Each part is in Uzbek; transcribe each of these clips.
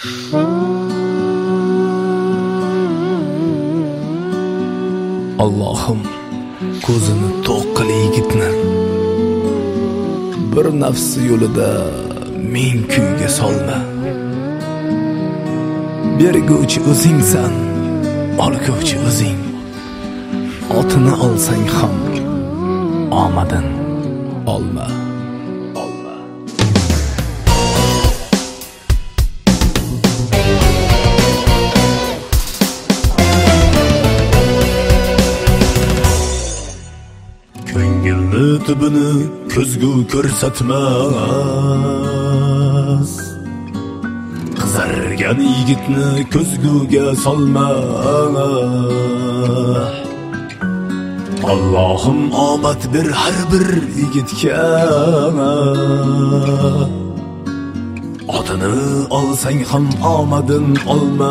Allohim, ko'zini to'q qil yigitni. Bir nafsi yo'lida men kuyga solma. Berguvchi o'zingsan, olguvchi o'zing. Otini olsang ham omadin olma. Ko'ngilni tubini ko'zgu ko'rsatmas. Qizargan yigitni ko'zguga solma. Allohim omad ber har bir yigitga. Otini olsang ham omadin olma.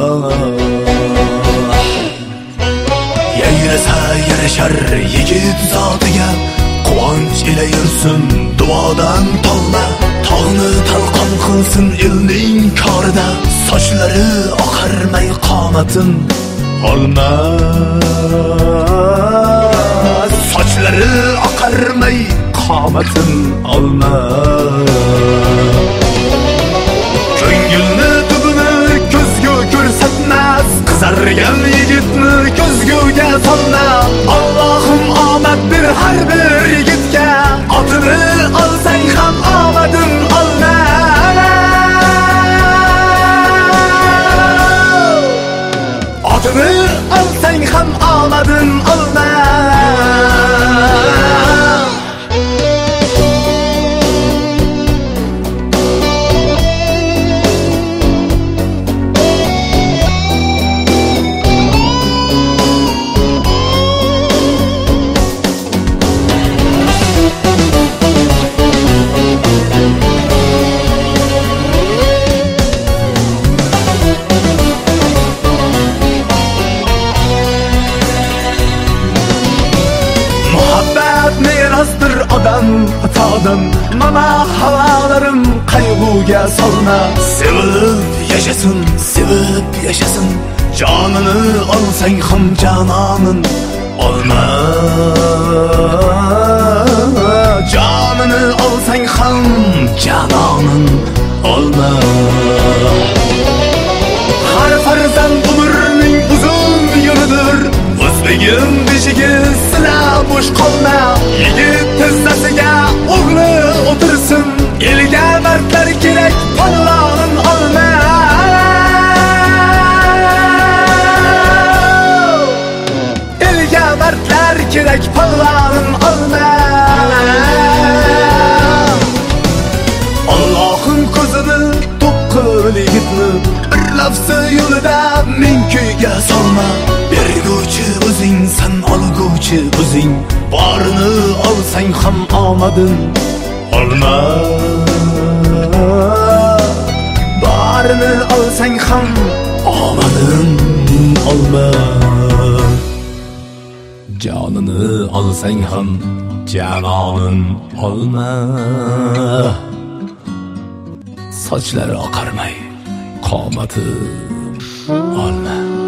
Yayrasa yarashar yigit zotiga, quvonch ila yursin duodan tolma. Tog'ni talqon qilsin elning korida, sochlari oqarmay qomatin olma. Sochlari oqarmay qomatin olma. Ko'ngilni tubini ko'zgu ko'rsatmas. Qizargan yigitni ko'zguga solma. Allohim omad ber har bir yigitga. Otini olsang ham omadin olma. Otini olsang ham omadin olma. Odam atadan mana havalarim qayg'uga solma. Sevib yashasın, jonini olsang ham janonin olma. Jonini olsang ham janonin olma. Har farzand umrning uzun yo'lidir. O'zbegim beshigi sila bo'sh qolma. Yigit tizzasiga o'g'li o'tirsin. Elga mardlar kerak, pallonin olma. Elga mardlar kerak, pallonin olma. Allohim ko'zini to'q qil yigitni. Bir nafsi yo'lida men kuyga solma. Berguvchi o'zingsan, olguvchi o'zing. Borini olsang ham omadin olma. Borini olsang ham omadin olma. Jonini olsang ham janonin olma. Sochlari oqarmay qomati olma.